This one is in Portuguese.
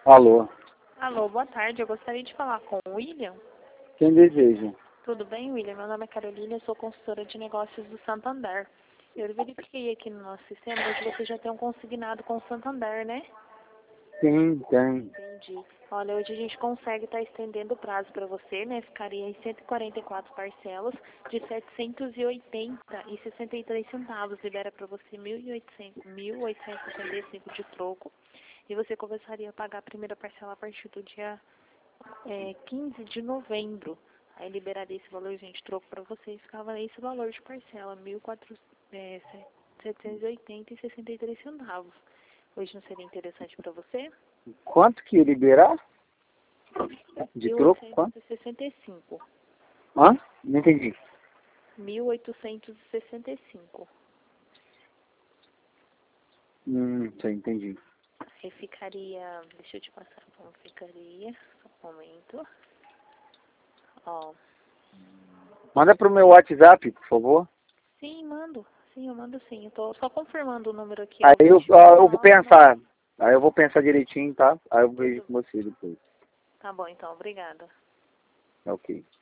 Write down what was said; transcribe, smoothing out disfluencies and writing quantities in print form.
Alô, Alô, boa tarde. Eu gostaria de falar com o William. quem deseja? Tudo bem, William? Meu nome é Carolina, eu sou consultora de negócios do Santander. Eu verifiquei aqui no nosso sistema que você já tem um consignado com o Santander, né? Sim, tem. Entendi. Olha, hoje a gente consegue estar estendendo o prazo para você, né? Ficaria em 144 parcelas de R$ 780,63. Libera para você 1.865 de troco. E você começaria a pagar a primeira parcela a partir do dia 15 de novembro. Aí liberaria esse valorzinho de troco para você e ficava esse valor de parcela, 1.780,63. Hoje não seria interessante para você? Quanto que ia liberar? De troco? Quanto? 1.865. Hã? Não entendi. 1.865. Sim, entendi. Aí ficaria, deixa eu te passar como ficaria, só um momento. Ó, Manda pro meu WhatsApp, por favor. sim, mando. Sim, eu mando sim. Eu tô só confirmando o número aqui. Aí eu vou 29. pensar. Aí eu vou pensar direitinho, tá? Aí eu vejo com você depois. Tá bom, então. Obrigada. Ok.